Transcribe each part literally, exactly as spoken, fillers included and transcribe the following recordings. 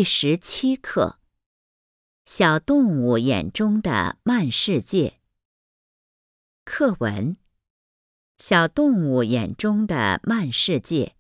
第十七课：小动物眼中的慢世界。课文：小动物眼中的慢世界。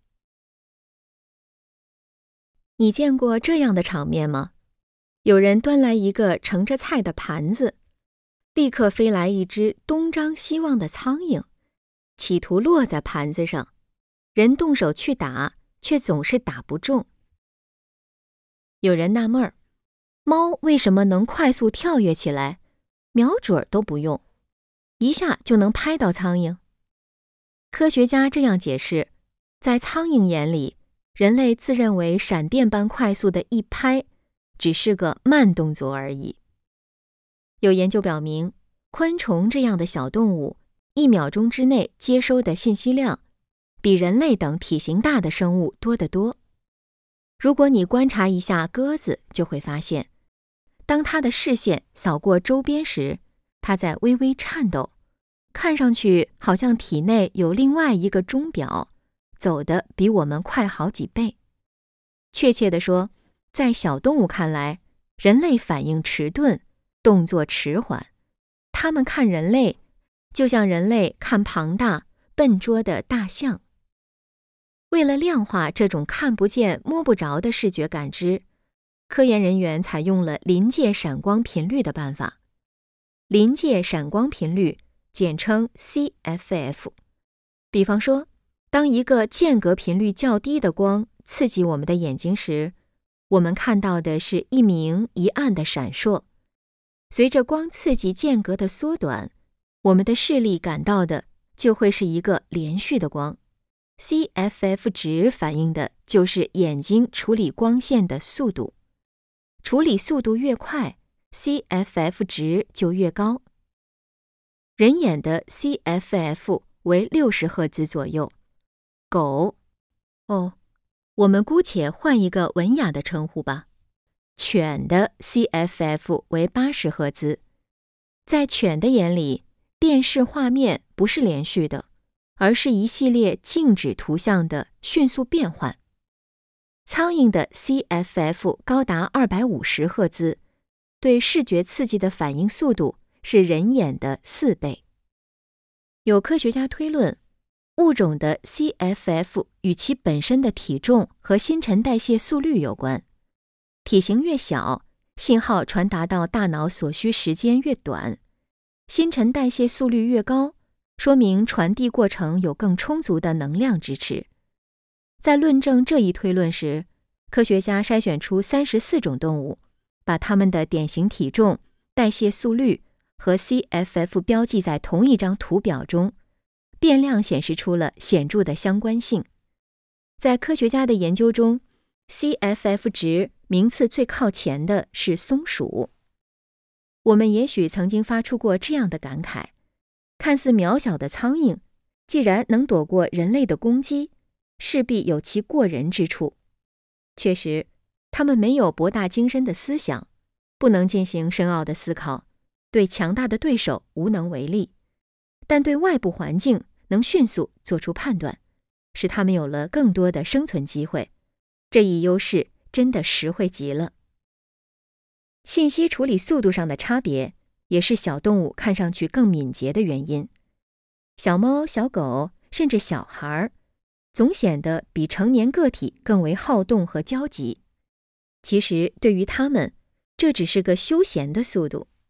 你见过这样的场面吗？有人端来一个盛着菜的盘子，立刻飞来一只东张西望的苍蝇，企图落在盘子上，人动手去打，却总是打不中。有人纳闷儿，猫为什么能快速跳跃起来，瞄准都不用，一下就能拍到苍蝇？科学家这样解释，在苍蝇眼里，人类自认为闪电般快速的一拍，只是个慢动作而已。有研究表明，昆虫这样的小动物，一秒钟之内接收的信息量，比人类等体型大的生物多得多。如果你观察一下鸽子，就会发现，当它的视线扫过周边时，它在微微颤抖，看上去好像体内有另外一个钟表，走得比我们快好几倍。确切地说，在小动物看来，人类反应迟钝，动作迟缓，它们看人类，就像人类看庞大、笨拙的大象。为了量化这种看不见、摸不着的视觉感知，科研人员采用了临界闪光频率的办法。临界闪光频率简称 C F F。比方说，当一个间隔频率较低的光刺激我们的眼睛时，我们看到的是一明一暗的闪烁。随着光刺激间隔的缩短，我们的视力感到的就会是一个连续的光。C F F 值反映的就是眼睛处理光线的速度，处理速度越快， C F F 值就越高。人眼的 C F F 为六十赫兹左右，狗，哦，我们姑且换一个文雅的称呼吧，犬的 C F F 为八十赫兹。在犬的眼里，电视画面不是连续的，而是一系列静止图像的迅速变换。苍蝇的 C F F 高达二百五十赫兹，对视觉刺激的反应速度是人眼的四倍。有科学家推论，物种的 C F F 与其本身的体重和新陈代谢速率有关。体型越小，信号传达到大脑所需时间越短；新陈代谢速率越高，说明传递过程有更充足的能量支持。在论证这一推论时，科学家筛选出三十四种动物，把它们的典型体重、代谢速率和 C F F 标记在同一张图表中，变量显示出了显著的相关性。在科学家的研究中， C F F 值名次最靠前的是松鼠。我们也许曾经发出过这样的感慨，看似渺小的苍蝇，既然能躲过人类的攻击，势必有其过人之处。确实，它们没有博大精深的思想，不能进行深奥的思考，对强大的对手无能为力，但对外部环境能迅速做出判断，使它们有了更多的生存机会。这一优势真的实惠极了。信息处理速度上的差别，也是小动物看上去更敏捷的原因。小猫、小狗，甚至小孩，总显得比成年个体更为好动和焦急。其实对于它们，这只是个休闲的速度。